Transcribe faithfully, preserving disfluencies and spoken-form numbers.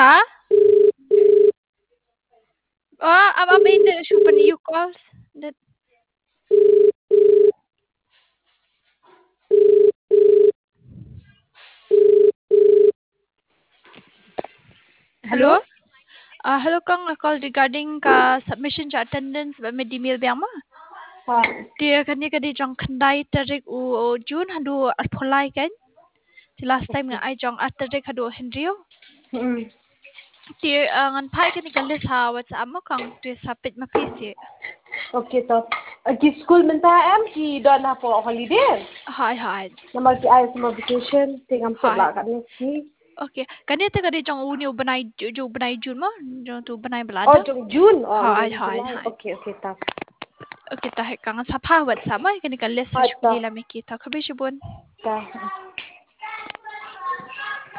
Ha? Oh, I'm, I'm in the shop and you call. That. Hello? Hello? Uh, hello Kang, I call regarding ka submission sa attendance ba may email ba ma? Ha. Dia kanya kadi jong kandai tarik u u June hadu apply kan? Di last time nga ay jong atarik hadu Henryo. Mm. Dia uh, ngan pai kani kalis ha WhatsApp mo Kang dia sapit ma P C. Okay, so uh, ki school menta am ki dona for holiday. Hi hi. Namal ki ay summer vacation tingam Hi. sabla kan ni. Okay. Kani ta kadi jong uni u banai ju banai June mo? Jong tu banai Oh, belada? jung June. Oh, Hi June, hi July. hi. Okay, okay, ta. Okay, tahe kang sa pa WhatsApp mo kani kalis sa Ha, ta. shukli la mi kita. Kabi sibon. Ta.